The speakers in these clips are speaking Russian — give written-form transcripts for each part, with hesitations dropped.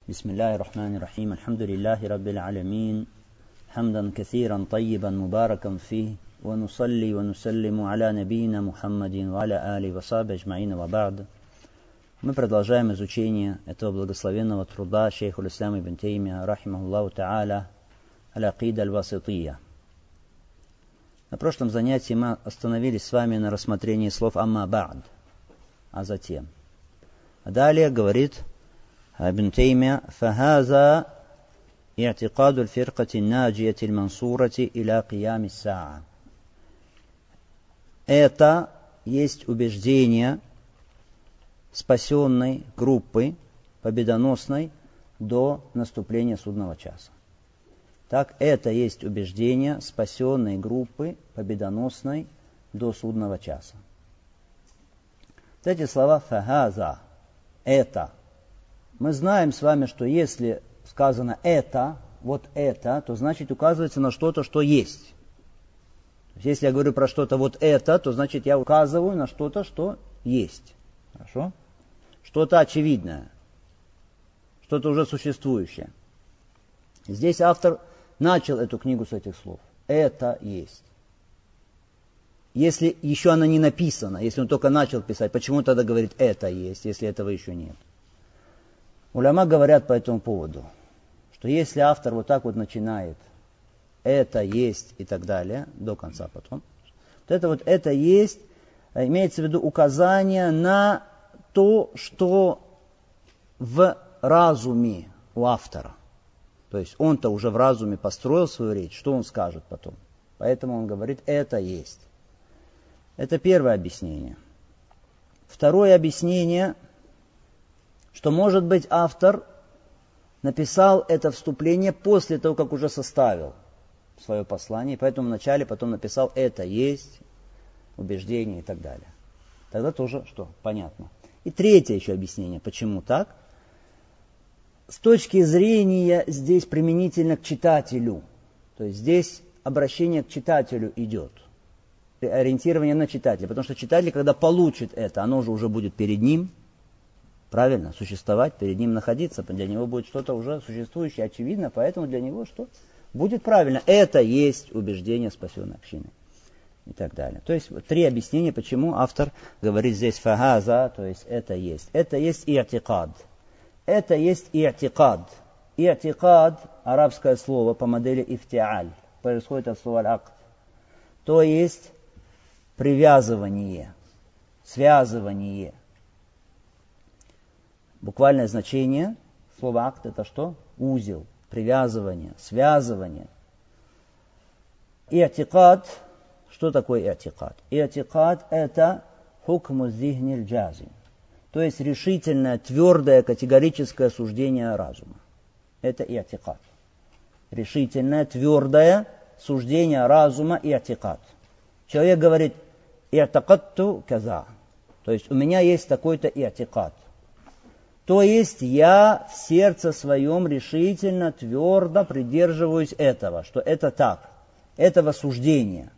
بسم الله الرحمن الرحيم الحمد لله رب العالمين حمدا كثيرا طيبا مباركا فيه ونصلي ونسلم على نبينا محمد وعلى آله وصحبه أجمعين وبعد. Мы продолжаем изучение этого благословенного труда шейху al-Ислам ибн Теймия рахимахуллаху та'аля аль-Акида аль-Васития. На прошлом занятии мы остановились с вами на рассмотрении слов «амма ба'д», а затем. А далее говорит ابن تيمية فهذا اعتقاد الفرقة الناجية المنصورة إلى قيام الساعة. Это есть убеждение спасенной группы, победоносной, до наступления судного часа. Так, это есть убеждение спасенной группы, победоносной, до судного часа. Вот эти слова «фахаза» – «это». Мы знаем с вами, что если сказано «это», вот это, то значит указывается на что-то, что есть. То есть, если я говорю про что-то «вот это», то значит я указываю на что-то, что есть. Хорошо? Что-то очевидное. Что-то уже существующее. Здесь автор начал эту книгу с этих слов. Это есть. Если еще она не написана, если он только начал писать, почему тогда говорит «это есть», если этого еще нет? Уляма говорят по этому поводу, что если автор вот так вот начинает «это есть» и так далее, до конца потом, то это есть, имеется в виду указание на то, что в разуме у автора. То есть он-то уже в разуме построил свою речь, что он скажет потом. Поэтому он говорит «это есть». Это первое объяснение. Второе объяснение, что, может быть, автор написал это вступление после того, как уже составил свое послание, поэтому вначале потом написал «это есть», убеждение и так далее. Тогда тоже что? Понятно. И третье еще объяснение, почему так. С точки зрения здесь применительно к читателю, то есть здесь обращение к читателю идет, ориентирование на читателя, потому что читатель, когда получит это, оно же уже будет перед ним, правильно, существовать, перед ним находиться, для него будет что-то уже существующее, очевидно, поэтому для него что? Будет правильно. Это есть убеждение спасенной общины. И так далее. То есть три объяснения, почему автор говорит здесь фахаза, то есть это есть. Это есть и'тикад. Это есть и'тикад. И'тикад, арабское слово по модели ифтиаль, происходит от слова акт. То есть привязывание, связывание. Буквальное значение слова акт это что? Узел, привязывание, связывание. И'тикад. Что такое и'тикад? И'тикад это хукму зихни джазим, то есть решительное, твердое, категорическое суждение разума. Это и'тикад. Решительное, твердое суждение разума и'тикад. Человек говорит и'такадту каза, то есть у меня есть такой-то и'тикад. То есть я в сердце своем решительно, твердо придерживаюсь этого, что это так, этого суждения.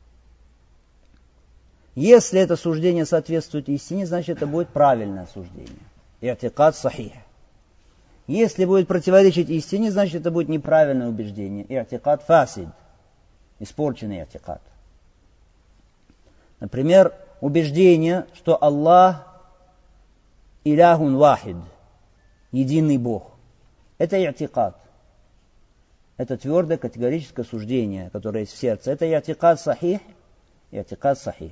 Если это суждение соответствует истине, значит это будет правильное суждение. И'тикад сахих. Если будет противоречить истине, значит это будет неправильное убеждение. И'тикад фасид. Испорченный и'тикад. Например, убеждение, что Аллах иляхун вахид, единый Бог. Это и'тикад. Это твердое категорическое суждение, которое есть в сердце. Это и'тикад сахих. И'тикад сахих.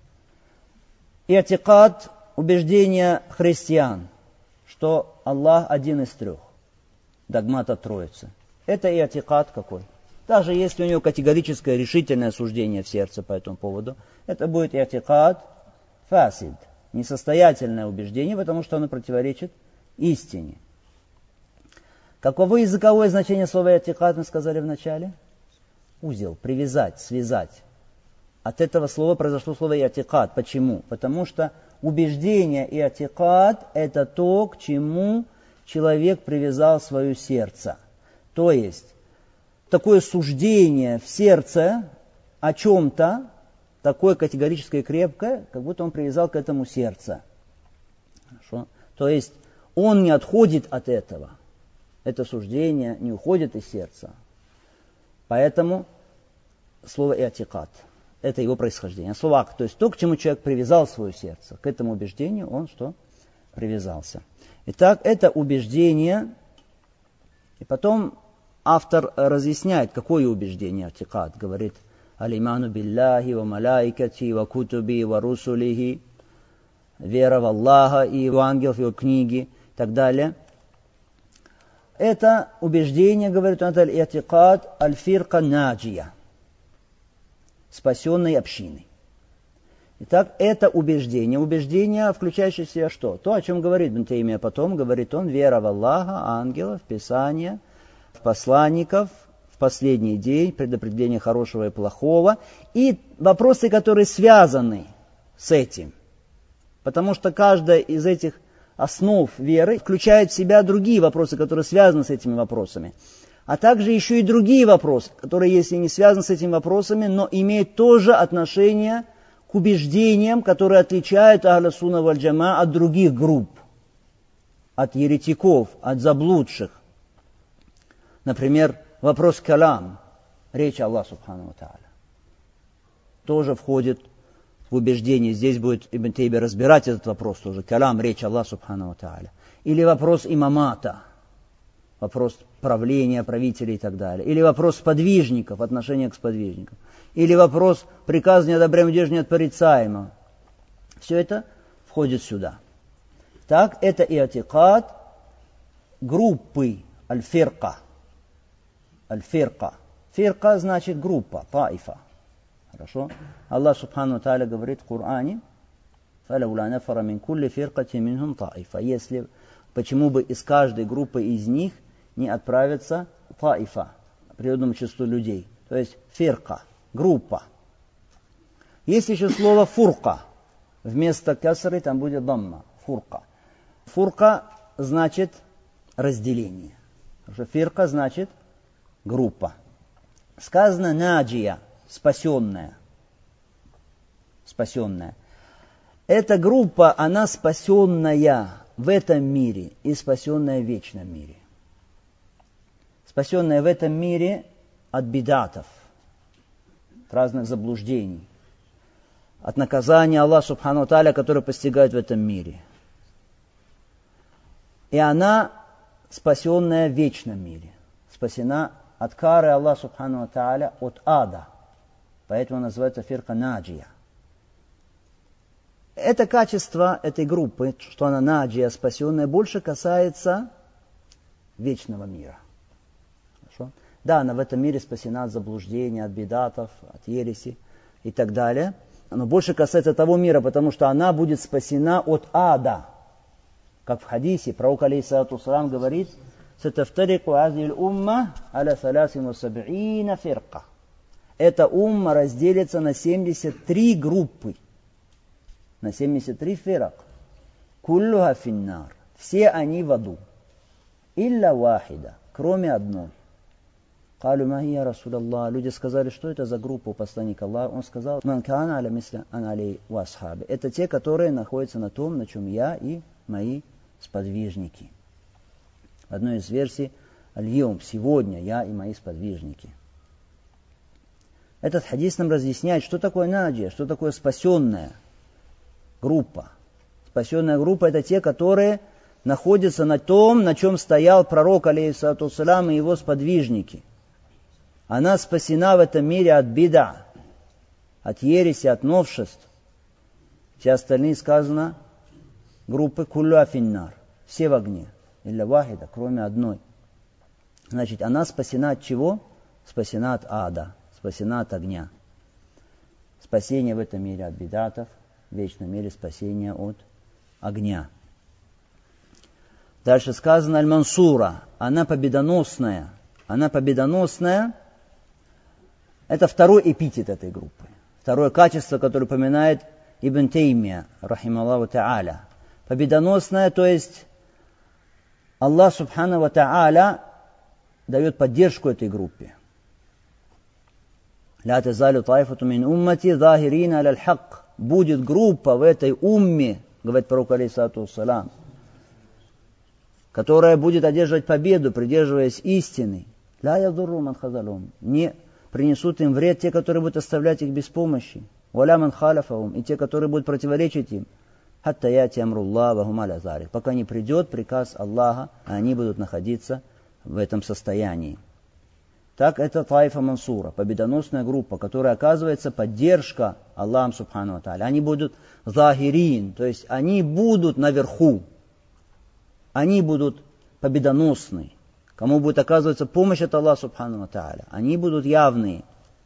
И'тикад – убеждение христиан, что Аллах один из трех, догмата Троицы. Это и'тикад какой? Даже если у него категорическое решительное суждение в сердце по этому поводу, это будет и'тикад фасид, несостоятельное убеждение, потому что оно противоречит истине. Каково языковое значение слова и'тикад, мы сказали в начале? Узел, привязать, связать. От этого слова произошло слово и'тикад. Почему? Потому что убеждение и'тикад – это то, к чему человек привязал свое сердце. То есть, такое суждение в сердце о чем-то, такое категорическое и крепкое, как будто он привязал к этому сердце. Хорошо? То есть, он не отходит от этого. Это суждение не уходит из сердца. Поэтому слово «иатикад» – это его происхождение. Слово «акт», то есть то, к чему человек привязал свое сердце. К этому убеждению он что? Привязался. Итак, это убеждение. И потом автор разъясняет, какое убеждение «иатикад». Говорит «Алиману билляхи ва малайкати ва кутуби ва русулихи». Вера в Аллаха и в ангелов, его книги и так далее. Это убеждение, говорит он, аль-иатикад аль-фирка наджия, спасенной общины. Итак, это убеждение, включающее в себя что? То, о чем говорит Ибн Таймия потом, говорит он, вера в Аллаха, ангелов, Писания, в посланников, в последний день, предопределение хорошего и плохого, и вопросы, которые связаны с этим. Потому что каждая из этих основ веры включает в себя другие вопросы, которые связаны с этими вопросами. А также еще и другие вопросы, которые, если не связаны с этими вопросами, но имеют тоже отношение к убеждениям, которые отличают Ахля Сунна валь Джама от других групп, от еретиков, от заблудших. Например, вопрос калам, речь Аллаха Субхану ва Тааля, тоже входит в убеждение. Здесь будет Ибн Таймия разбирать этот вопрос тоже. Калам, речь Аллаха Субхану ва Тааля. Или вопрос имамата, вопрос правления, правителей и так далее. Или вопрос сподвижников, отношения к сподвижникам. Или вопрос приказания одобряемого, удержания от порицаемого. Все это входит сюда. Так, это иатикад группы аль-фирка. Аль-фирка. Фирка значит группа, таифа. Хорошо? Аллах Субхану ва Тааля говорит в Коране, فَلَوْلَا نَفَرَ مِنْ كُلِّ فِرْقَةٍ مِنْهُمْ طَائِفَةٌ. Если, почему бы из каждой группы из них не отправиться таифа, природному числу людей. То есть фирка, группа. Есть еще слово фурка. Вместо касры там будет дамма. Фурка. Фурка значит разделение. Фирка значит группа. Сказано наджия, спасенная. Спасенная. Эта группа, она спасенная в этом мире и спасенная в вечном мире. Спасенная в этом мире от бидатов, от разных заблуждений, от наказания Аллаха Субхану ва Тааля, который постигает в этом мире. И она спасенная в вечном мире. Спасена от кары Аллаха Субхану ва Тааля, от ада. Поэтому называется фирка наджия. Это качество этой группы, что она наджия, спасенная, больше касается вечного мира. Хорошо? Да, она в этом мире спасена от заблуждения, от бидатов, от ереси и так далее. Но больше касается того мира, потому что она будет спасена от ада. Как в хадисе, пророк алейхиссалату вассалам говорит, «Сатафтарику азиль умма аля 73 фирка». Эта умма разделится на 73 группы. На 73 фирак. Куллуха финнар. Все они в аду. Илля вахида. Кроме одной. Калю махия Расулаллах. Люди сказали, что это за группа у посланника Аллаха. Он сказал, ман кана аля мисля ан алей ва асхаби. Это те, которые находятся на том, на чем я и мои сподвижники. В одной из версий, аль-йом, сегодня я и мои сподвижники. Этот хадис нам разъясняет, что такое наджия, что такое спасенная группа. Спасенная группа – это те, которые находятся на том, на чем стоял пророк, алейхиссалату вассалам, и его сподвижники. Она спасена в этом мире от бида, от ереси, от новшеств. Все остальные, сказано, группы кулля финнар, все в огне, илля вахида, кроме одной. Значит, она спасена от чего? Спасена от ада, спасена от огня. Спасение в этом мире от бидатов, в вечном мире спасение от огня. Дальше сказано аль-мансура, она победоносная. Она победоносная. Это второй эпитет этой группы. Второе качество, которое упоминает Ибн Таймия, рахималлаху та'аля. Победоносная, то есть Аллах Субхану ва Тааля дает поддержку этой группе. «Ля тазалю таифату мин уммати захирина аля аль-хак». Будет группа в этой умме, говорит пророк алейхиссалату вассалам, которая будет одерживать победу, придерживаясь истины, ла ядурру ман хазалум, не принесут им вред те, которые будут оставлять их без помощи, валя ман халяфахум, и те, которые будут противоречить им, хатта яти амруллах ва хум аля залик, пока не придет приказ Аллаха, а они будут находиться в этом состоянии. Так это Таифа Мансура, победоносная группа, которая оказывается поддержка Аллахом Субхану ва Тааля. Они будут захирин, то есть они будут наверху, они будут победоносны. Кому будет оказываться помощь от Аллаха Субхану ва Тааля, они будут явные.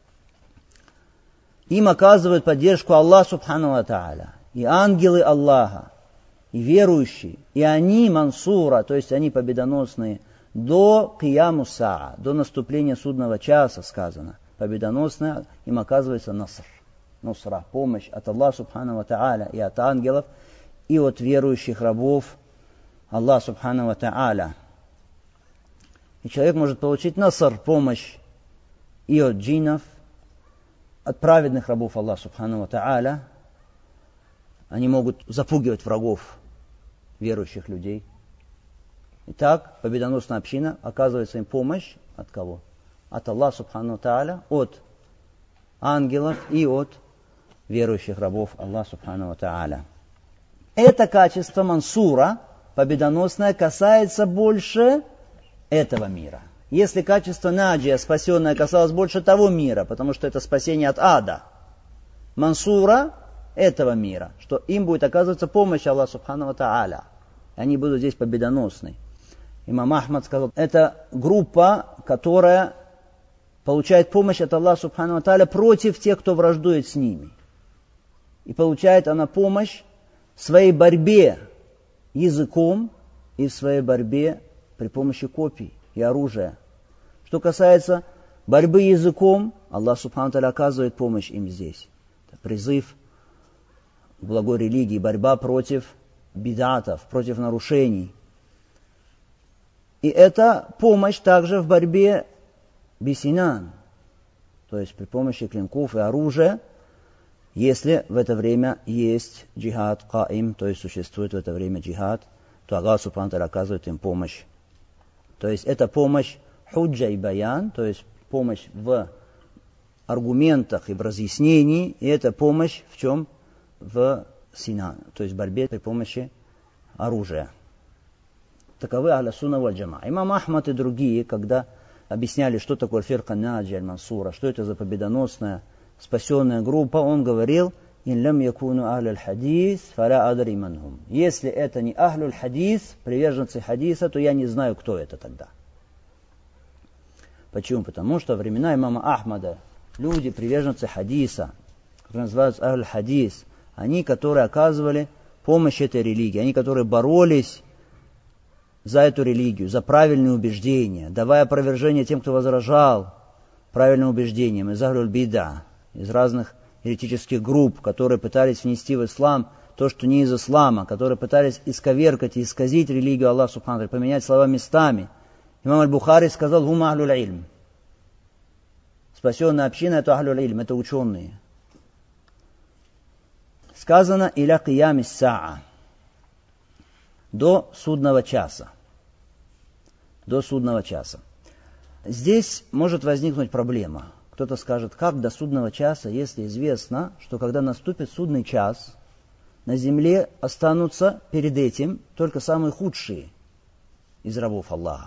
Им оказывают поддержку Аллах Субхану ва Тааля, и ангелы Аллаха, и верующие, и они Мансура, то есть они победоносные, до Кияму Саа, до наступления судного часа сказано. Победоносная им оказывается наср. Нусра, помощь от Аллаха Субхану ва Тааля и от ангелов, и от верующих рабов Аллаха Субхану ва Тааля. И человек может получить наср, помощь и от джиннов, от праведных рабов Аллаха Субхану ва Тааля. Они могут запугивать врагов верующих людей. Итак, победоносная община оказывается им помощь от кого? От Аллаха Субхану ва Тааля, от ангелов и от верующих рабов Аллаха Субхану ва Тааля. Это качество Мансура, победоносное, касается больше этого мира. Если качество Наджия, спасенное, касалось больше того мира, потому что это спасение от ада, Мансура этого мира, что им будет оказываться помощь Аллаха Субхану ва Тааля. Они будут здесь победоносны. Имам Ахмад сказал, это группа, которая получает помощь от Аллаха Субхану ва Тааля против тех, кто враждует с ними. И получает она помощь в своей борьбе языком и в своей борьбе при помощи копий и оружия. Что касается борьбы языком, Аллах Субхану ва Тааля оказывает помощь им здесь. Это призыв к благой религии, борьба против бидатов, против нарушений. И это помощь также в борьбе бисинан, то есть при помощи клинков и оружия, если в это время есть джихад каим, то есть существует в это время джихад, то Аллах Субхану ва Тааля оказывает им помощь. То есть это помощь худжа и баян, то есть помощь в аргументах и в разъяснении, и это помощь в чем? В синан, то есть в борьбе при помощи оружия. Таковы ахля сунна валь джама. Имам Ахмад и другие, когда объясняли, что такое фирка Наджи аль-Мансура, что это за победоносная спасенная группа, он говорил, «Ин лям якуну ахлю хадис, фаля адри манхум». Если это не ахлю хадис, приверженцы хадиса, то я не знаю, кто это тогда. Почему? Потому что во времена имама Ахмада люди, приверженцы хадиса, которые называются ахлю хадис, они, которые оказывали помощь этой религии, они, которые боролись за эту религию, за правильные убеждения, давая опровержение тем, кто возражал правильным убеждениям, из ахлюль бида, из разных еретических групп, которые пытались внести в ислам то, что не из ислама, которые пытались исковеркать и исказить религию Аллаха Субхану ва Тааля, поменять слова местами. Имам аль-Бухари сказал, «Гум ахлюль ильм». Спасенная община – это ахлюль ильм, это ученые. Сказано «Иля киями саа» до судного часа. До судного часа. Здесь может возникнуть проблема. Кто-то скажет, как до судного часа, если известно, что когда наступит судный час, на земле останутся перед этим только самые худшие из рабов Аллаха.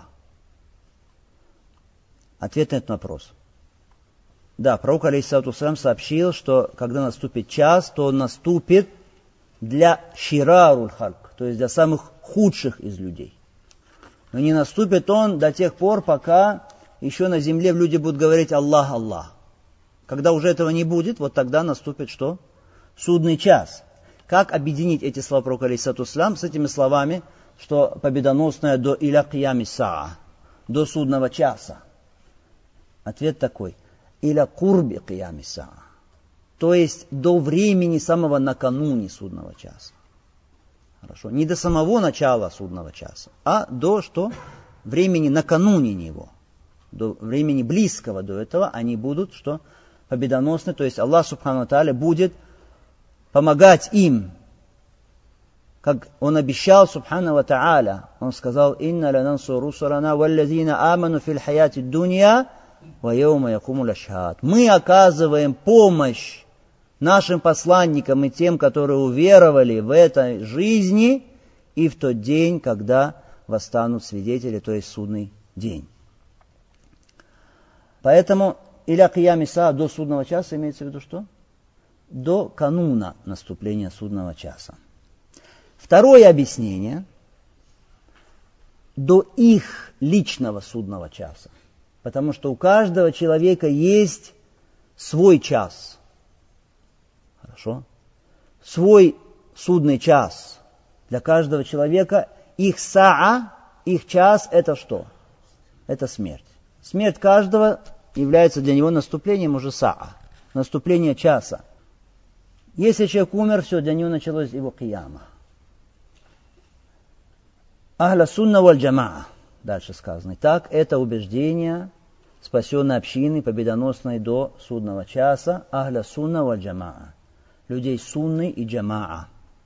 Ответ на этот вопрос. Да, пророк алейхиссалату вассалям сообщил, что когда наступит час, то он наступит для шираруль хальк, то есть для самых худших из людей. Но не наступит он до тех пор, пока еще на земле люди будут говорить «Аллах, Аллах». Когда уже этого не будет, вот тогда наступит что? Судный час. Как объединить эти слова пророка алейхиссалату вассалям с этими словами, что победоносное до иля киями саа, до судного часа? Ответ такой. Иля курби киями саа. То есть до времени самого накануне судного часа. Хорошо. Не до самого начала судного часа, а до что? Времени накануне него. До времени близкого до этого они будут что? Победоносны. То есть Аллах Субхану ва Тааля будет помогать им. как он обещал, субхану ва тааля, он сказал: «Инна ланансуру русулана валлазина аману фил хаяти дунья ва яума якумул ашхад». Мы оказываем помощь нашим посланникам и тем, которые уверовали в этой жизни, и в тот день, когда восстанут свидетели, то есть судный день. Поэтому иля киями саа, до судного часа, имеется в виду что? До кануна наступления судного часа. Второе объяснение – до их личного судного часа. Потому что у каждого человека есть свой час. Хорошо? Свой судный час. Для каждого человека их саа, их час – это что? Это смерть. Смерть каждого является для него наступлением уже саа, наступление часа. Если человек умер, все, для него началось его кияма. Ахля сунна валь джамаа. Дальше сказано. Так, это убеждение спасенной общины, победоносной до судного часа. Ахля сунна валь джамаа. Людей сунны и джамаа.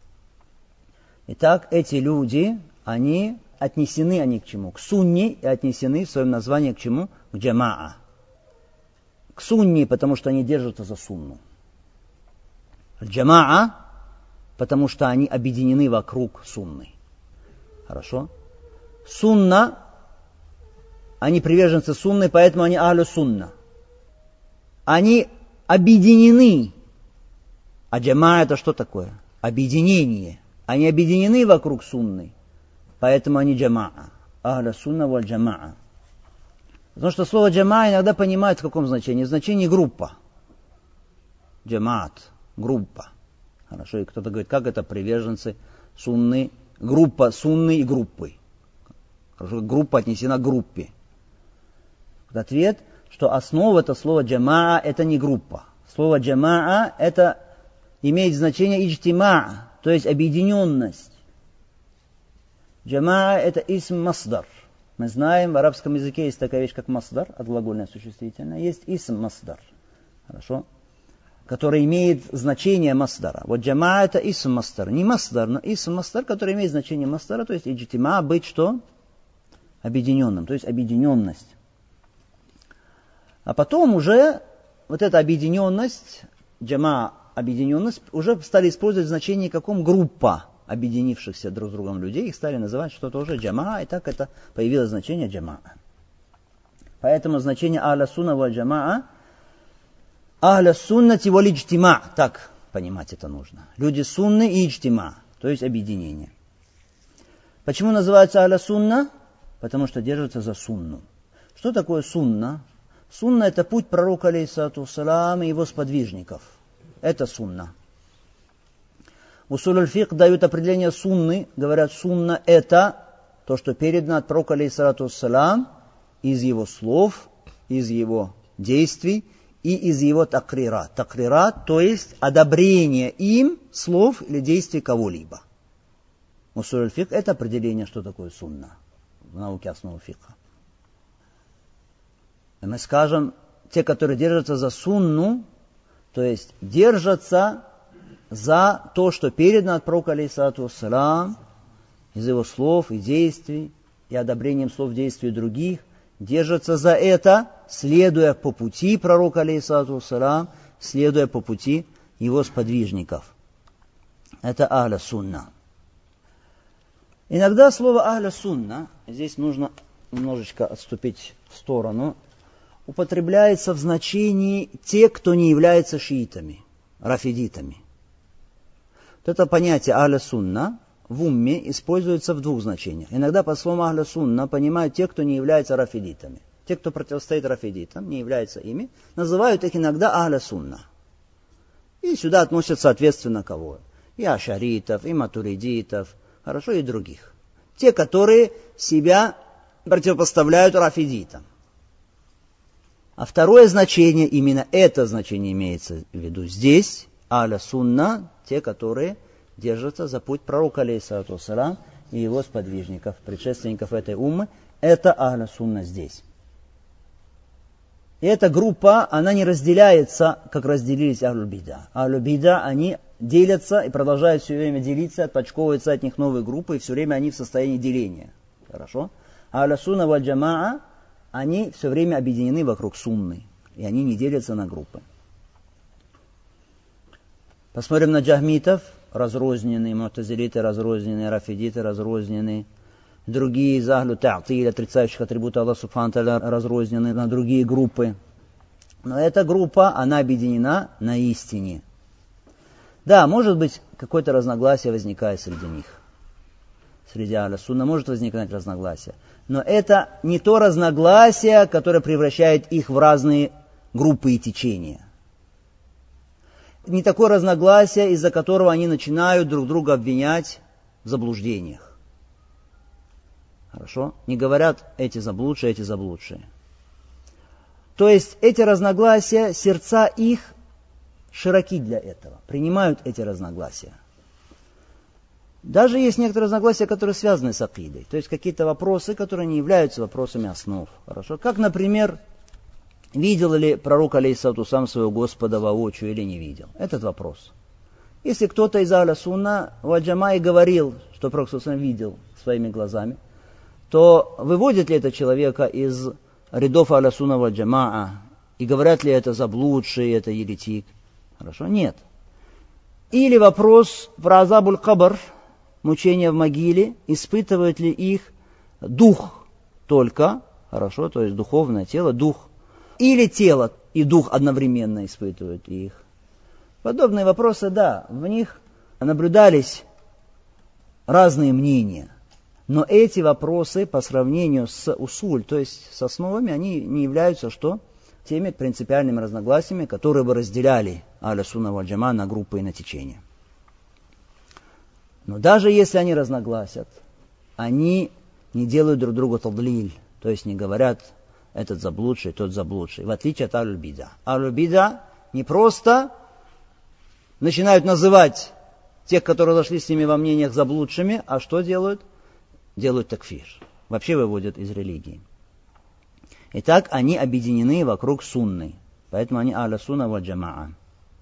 Итак, эти люди, они отнесены к чему? К сунне, и отнесены в своем названии к чему? К джамаа. К сунне, потому что они держатся за сунну. Джамаа, потому что они объединены вокруг сунны. Хорошо? Сунна, они приверженцы сунны, поэтому они ахлю сунна. Они объединены. А джамаа это что такое? Объединение. Они объединены вокруг сунны, поэтому они джамаа. Ахля сунна валь джамаа. Потому что слово джамаа иногда понимают в каком значении? В значении группа. Джамаат. Группа. Хорошо, и кто-то говорит, как это приверженцы сунны, группа сунны и группы. Хорошо, группа отнесена к группе. Ответ, что основа этого слова джамаа это не группа. Слово джамаа это имеет значение иджтимаа, то есть объединенность. Джамаа это исм масдар. Мы знаем, в арабском языке есть такая вещь, как масдар, отглагольное существительное. Есть исм масдар. Хорошо? Который имеет значение масдара. Вот джамаа это исм масдар. Не масдар, но исм масдар, который имеет значение масдара, то есть иджтима быть что? Объединенным, то есть объединенность. А потом уже вот эта объединенность, джамаа, объединенность, уже стали использовать в значении каком? Группа объединившихся друг с другом людей. Их стали называть что-то уже джамаа, и так это появилось значение джамаа. Поэтому значение ахля сунна валь джамаа ахля суннати валь иджтима. Так понимать это нужно. Люди сунны и иджтима, то есть объединение. Почему называется ахля сунна? Потому что держатся за сунну. Что такое сунна? Сунна это путь пророка алейхиссалату вассалам и его сподвижников. Это сунна. Усуль аль-фикх дают определение сунны. Говорят, сунна это то, что передано от пророка алейхиссалату вассалам из его слов, из его действий и из его такрират. Такрират, то есть одобрение им слов или действий кого-либо. Усуль аль-фикх это определение, что такое сунна в науке основы фикха. И мы скажем, те, которые держатся за сунну, то есть держатся за то, что передано от пророка алейхиссалату вассалам, из его слов и действий, и одобрением слов, действий других, держатся за это, следуя по пути пророка алейхиссалату вассалам, следуя по пути его сподвижников. Это ахля сунна. Иногда слово ахля сунна, здесь нужно немножечко отступить в сторону, употребляется в значении те, кто не является шиитами, рафидитами. Вот это понятие ахля сунна в умме используется в двух значениях. Иногда по слову ахля сунна понимают те, кто не является рафидитами. Те, кто противостоит рафидитам, не являются ими, называют их иногда ахля сунна. И сюда относят соответственно кого? И ашаритов, и матуридитов, хорошо, и других. Те, которые себя противопоставляют рафидитам. А второе значение, именно это значение имеется в виду здесь, ахля сунна, те, которые держатся за путь пророка алейхиссалату вассалам и его сподвижников, предшественников этой уммы, это ахля сунна здесь. И эта группа, она не разделяется, как разделились ахлю бида. Ахлю бида, они делятся и продолжают все время делиться, отпочковываются от них новые группы, и все время они в состоянии деления. Хорошо? А ахлю сунна валь джамаа, они все время объединены вокруг сунны, и они не делятся на группы. Посмотрим на джахмитов, разрозненные, му'тазилиты разрозненные, рафидиты разрозненные, другие из ахлю та'тиль, отрицающих атрибуты Аллаха субхану тааля, разрознены на другие группы. Но эта группа, она объединена на истине. Да, может быть, какое-то разногласие возникает среди них. Среди ахлю сунна может возникнуть разногласие. Но это не то разногласие, которое превращает их в разные группы и течения. Не такое разногласие, из-за которого они начинают друг друга обвинять в заблуждениях. Хорошо? Не говорят эти заблудшие. То есть эти разногласия, сердца их широки для этого, принимают эти разногласия. Даже есть некоторые разногласия, которые связаны с акидой. То есть какие-то вопросы, которые не являются вопросами основ. Хорошо? Как, например, видел ли пророк алейхиссалату сам своего Господа воочию или не видел? Этот вопрос. Если кто-то из ахлю сунна валь джамаа говорил, что пророк сам видел своими глазами, то выводит ли это человека из рядов ахлю сунна валь джамаа? И говорят ли это заблудший, это еретик? Хорошо? Нет. Или вопрос про азабуль кабр, мучения в могиле, испытывают ли их дух только, хорошо, то есть духовное тело, дух, или тело и дух одновременно испытывают их. Подобные вопросы, да, в них наблюдались разные мнения. Но эти вопросы по сравнению с усуль, то есть с основами, они не являются что? Теми принципиальными разногласиями, которые бы разделяли ахлю сунна валь джамаа на группы и на течения. Но даже если они разногласят, они не делают друг другу тадлиль, то есть не говорят этот заблудший, тот заблудший, в отличие от ахлю бида. Ахлю бида не просто начинают называть тех, которые зашли с ними во мнениях заблудшими, а что делают? Делают такфир. Вообще выводят из религии. Итак, они объединены вокруг сунны. Поэтому они ахлю сунна валь джамаа.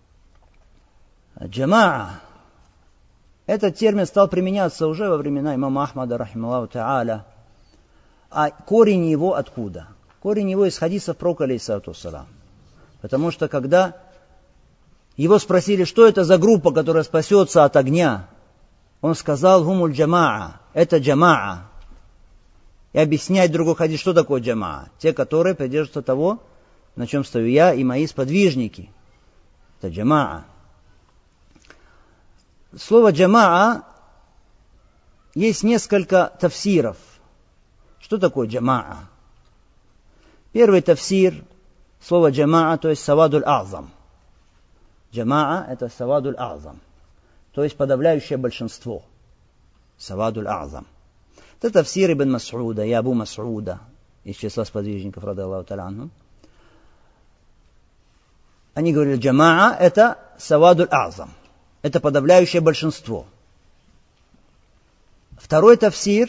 Джамаа. Этот термин стал применяться уже во времена имама Ахмада, рахималлаху та'аля. А корень его откуда? Корень его из хадисов пророка алейхиссалату вассалям. Потому что когда его спросили, что это за группа, которая спасется от огня, он сказал: «Гумуль джамаа», это джамаа. И объясняет другой хадис, что такое джамаа. Те, которые придерживаются того, на чем стою я и мои сподвижники. Это джамаа. Слово джамаа есть несколько тафсиров. Что такое джамаа? Первый тафсир, слово джамаа, то есть савадуль азам. Джамаа это савадуль азам, то есть подавляющее большинство. Савадуль азам. Это тафсир ибн Мас'уда и Абу Мас'уда из числа сподвижников радиаллаху та'аля анхум. Они говорили, джамаа это савадуль азам. Это подавляющее большинство. Второй тафсир,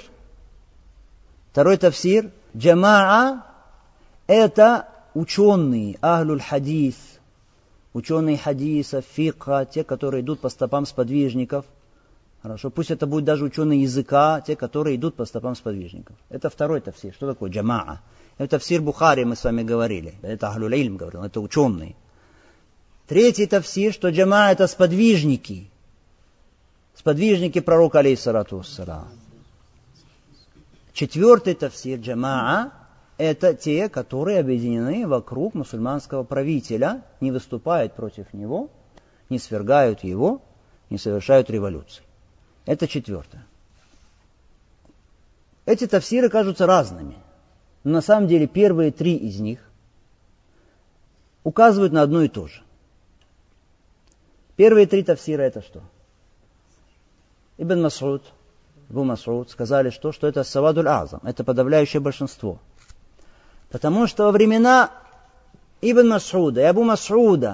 джамаа это ученые, ахлюль хадис, ученые хадиса, фикха, те, которые идут по стопам сподвижников. Хорошо, пусть это будет даже ученые языка, те, которые идут по стопам сподвижников. Это второй тафсир. Что такое джамаа? Это тафсир Бухари, мы с вами говорили. Это ахлюль илм говорил, это ученые. Третий тафсир, что джамаа это сподвижники. Сподвижники пророка алейхиссалату вассалям. Четвертый тафсир джамаа это те, которые объединены вокруг мусульманского правителя, не выступают против него, не свергают его, не совершают революции. Это четвертое. Эти тафсиры кажутся разными, но на самом деле первые три из них указывают на одно и то же. Первые три тафсира это что? Ибн Мас'уд, Абу Мас'уд сказали, что это савадуль азам, это подавляющее большинство. Потому что во времена Ибн Мас'уда и Абу Мас'уда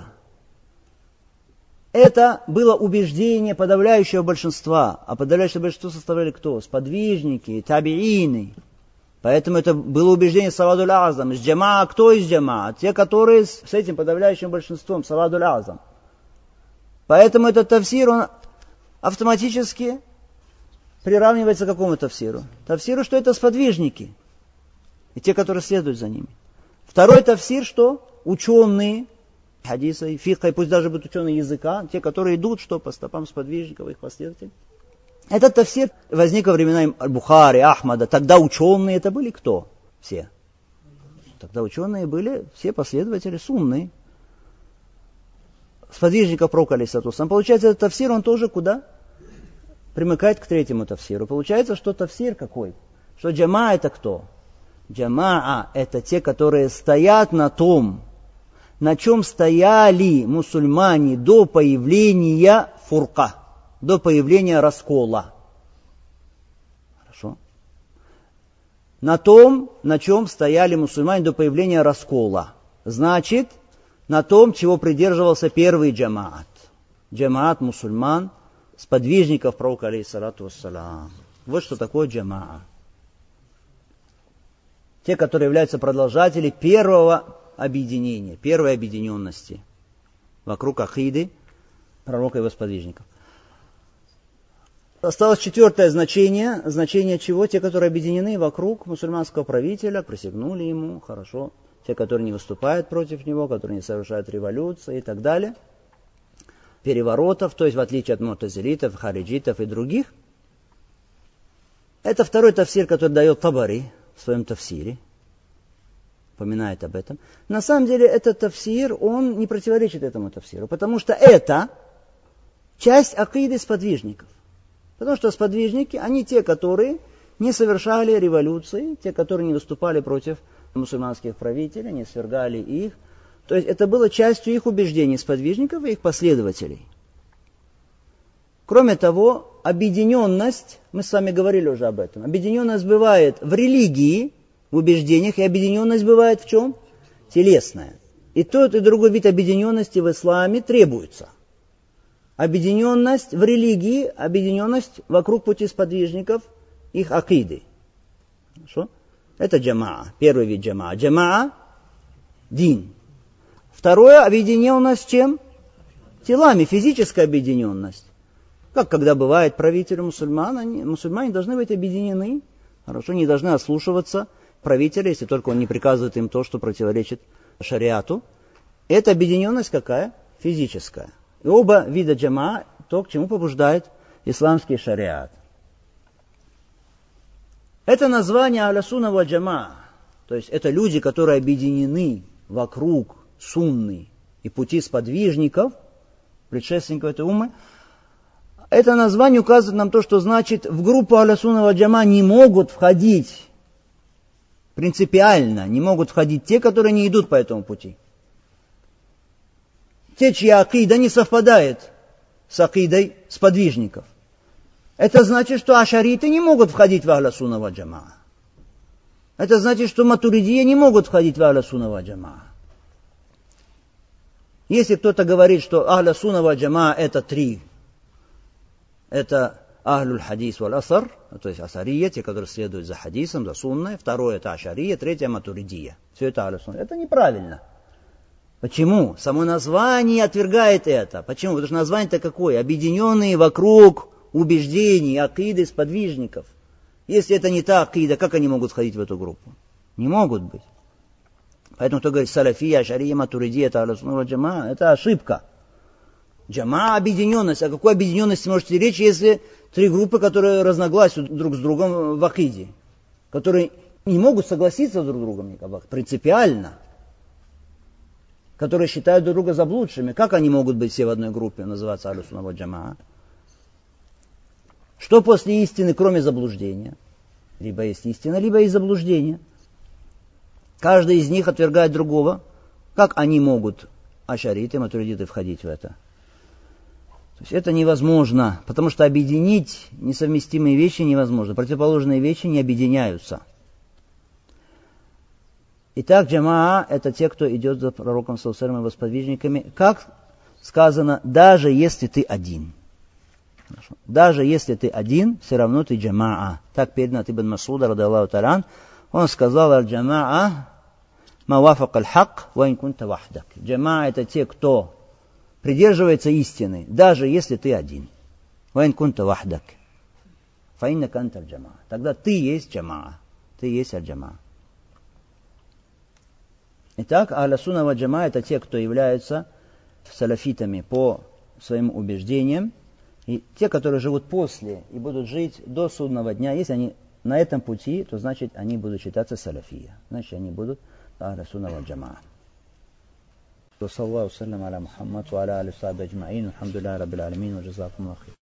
это было убеждение подавляющего большинства. А подавляющее большинство составляли кто? Сподвижники, табиины. Поэтому это было убеждение савадуль азам. Из джамаа, кто из джамаа? Те, которые с этим подавляющим большинством, савадуль азам. Поэтому этот тафсир, он автоматически приравнивается к какому тафсиру? Тафсиру, что это сподвижники. И те, которые следуют за ними. Второй тафсир, что? Ученые хадиса и фикха, и пусть даже будут ученые языка, те, которые идут, что? По стопам сподвижников, их последователей. Этот тафсир возник во времена Бухари, Ахмада. Тогда ученые это были кто? Все. Тогда ученые были все последователи сунны. Сподвижников пророка алейхиссалату вассалям. Получается, этот тафсир, он тоже куда? Примыкает к третьему тафсиру. Получается, что тафсир какой? Что джамаа это кто? Джамаа это те, которые стоят на том, на чем стояли мусульмане до появления фурка, до появления раскола. Хорошо? На том, на чем стояли мусульмане до появления раскола. Значит, на том, чего придерживался первый джамаат. Джамаат мусульман, сподвижников пророка алейхиссалату вассалям. Вот что такое джамаа. Те, которые являются продолжателями первого объединения, первой объединенности вокруг акиды пророка и его сподвижников. Осталось четвертое значение. Значение чего? Те, которые объединены вокруг мусульманского правителя, присягнули ему, хорошо. Те, которые не выступают против него, которые не совершают революции и так далее. Переворотов, то есть в отличие от мутазилитов, хариджитов и других. Это второй тафсир, который дает Табари в своем тафсире. Упоминает об этом. На самом деле этот тафсир, он не противоречит этому тафсиру, потому что это часть акиды сподвижников. Потому что сподвижники, они те, которые не совершали революции, те, которые не выступали против мусульманских правителей, не свергали их. То есть это было частью их убеждений сподвижников и их последователей. Кроме того, объединенность, мы с вами говорили уже об этом, объединенность бывает в религии, в убеждениях, и объединенность бывает в чем? Телесная. И тот, и другой вид объединенности в исламе требуется. Объединенность в религии, объединенность вокруг пути сподвижников, их акиды. Хорошо? Это джамаа, первый вид джамаа. Джамаа – дин. Второе – объединенность чем? Телами, физическая объединенность. Как когда бывает правитель мусульмане должны быть объединены, хорошо, не должны ослушиваться правителя, если только он не приказывает им то, что противоречит шариату. Это объединенность какая? Физическая. И оба вида джамаа, то, к чему побуждает исламский шариат. Это название аля-сунна ва джамаа, то есть это люди, которые объединены вокруг сунны и пути сподвижников, предшественников этой уммы. Это название указывает нам то, что значит в группу аля-сунна ва джамаа не могут входить принципиально, не могут входить те, которые не идут по этому пути. Те, чья акида не совпадает с акидой сподвижников. Это значит, что ашариты не могут входить в ахля-сунна ва джамаа. Это значит, что матуридия не могут входить в ахля-сунна ва джамаа. Если кто-то говорит, что ахля-сунна ва джамаа это три, это ахлюль хадис валь асар, то есть асария, те, которые следуют за хадисом, за сунной. Второе это ашария, третье матуридия. Все это ахля-сунна. Это неправильно. Почему? Само название отвергает это. Почему? Потому что название-то какое? Объединенные вокруг убеждений, акиды сподвижников. Если это не та акида, как они могут входить в эту группу? Не могут быть. Поэтому кто говорит салафия, ашария, матуридия, это ахля-сунна ва джамаа, это ошибка. Джамаа объединенность. О какой объединенности может идти речь, если три группы, которые разногласят друг с другом в акиде, которые не могут согласиться друг с другом никак, принципиально, которые считают друг друга заблудшими. Как они могут быть все в одной группе, называться ахлю-сунна ва джамаа? Что после истины, кроме заблуждения? Либо есть истина, либо есть заблуждение. Каждый из них отвергает другого. Как они могут, ашариты, матуридиты, входить в это? То есть это невозможно, потому что объединить несовместимые вещи невозможно. Противоположные вещи не объединяются. Итак, джамаа – это те, кто идет за пророком саллаллаху алейхи ва саллям и его сподвижниками. Как сказано, даже если ты один. Хорошо. Даже если ты один, все равно ты джамаа. Так передано от Ибн Масуда, радиаллаху та'аля, он сказал, аль-джамаа ма вафак аль-хак ва ин кунта вахдак. Джамаа – это те, кто придерживается истины, даже если ты один. Вайн кунта вахдак. Фаинна канта аль-джама. Тогда ты есть джамаа. Ты есть аль-джамаа. Итак, ахля сунна ва джамаа это те, кто являются салафитами по своим убеждениям. И те, которые живут после и будут жить до судного дня, если они на этом пути, то значит они будут считаться салафия. Значит они будут ахля сунна ва джамаа. وصلى الله وسلم على محمد وعلى آله وصحبه أجمعين والحمد لله رب العالمين وجزاكم الله خير.